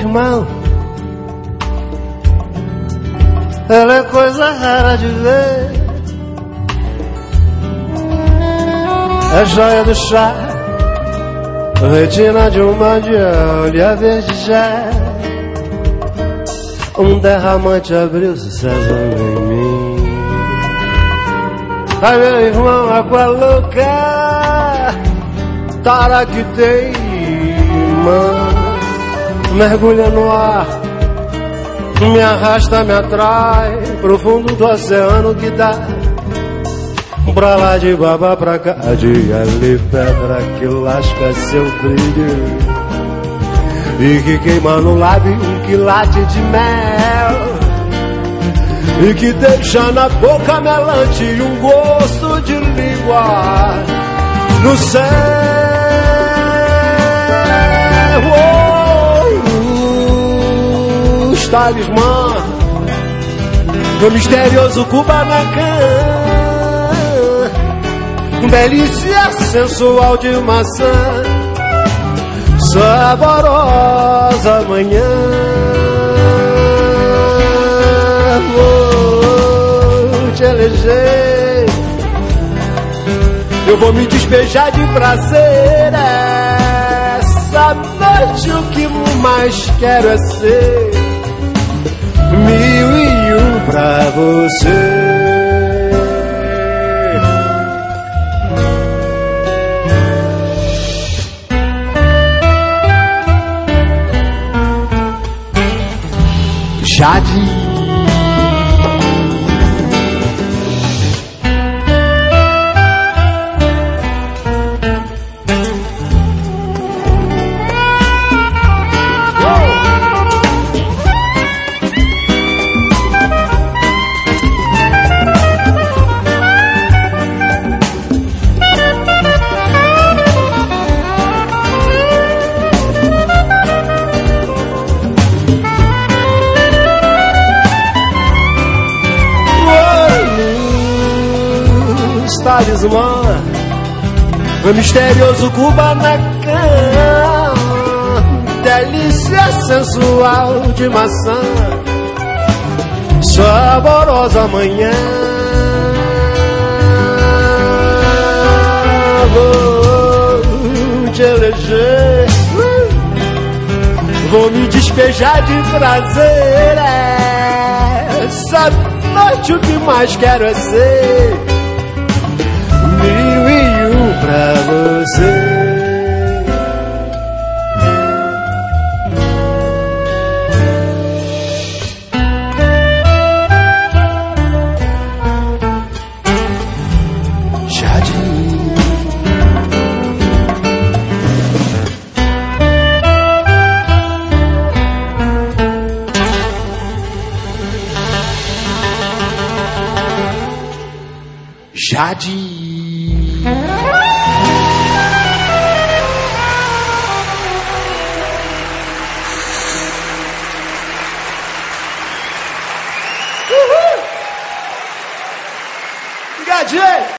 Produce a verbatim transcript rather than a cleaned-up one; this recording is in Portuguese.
irmão, ela é coisa rara de ver. É joia do chá, retina de uma de olho verde já. Um derramante abriu-se cesando em mim. Ai meu irmão, água louca, tara que teima, mergulha no ar, me arrasta, me atrai pro fundo do oceano que dá pra lá de baba pra cá, de ali pedra que lasca seu brilho e que queima no lábio um quilate de mel e que deixa na boca melante um gosto de língua no céu. Oh, os talismã do misterioso Kubanacan, delícia sensual de maçã, saborosa manhã. Vou te eleger, eu vou me despejar de prazer. Essa noite o que mais quero é ser mil e um pra você. Jade. Talismã, o misterioso Kubanacan, delícia sensual de maçã, saborosa manhã. Vou te eleger, vou me despejar de prazer. Essa noite o que mais quero é ser mil e um pra você. Jade. Jade. Uhul! Gadget!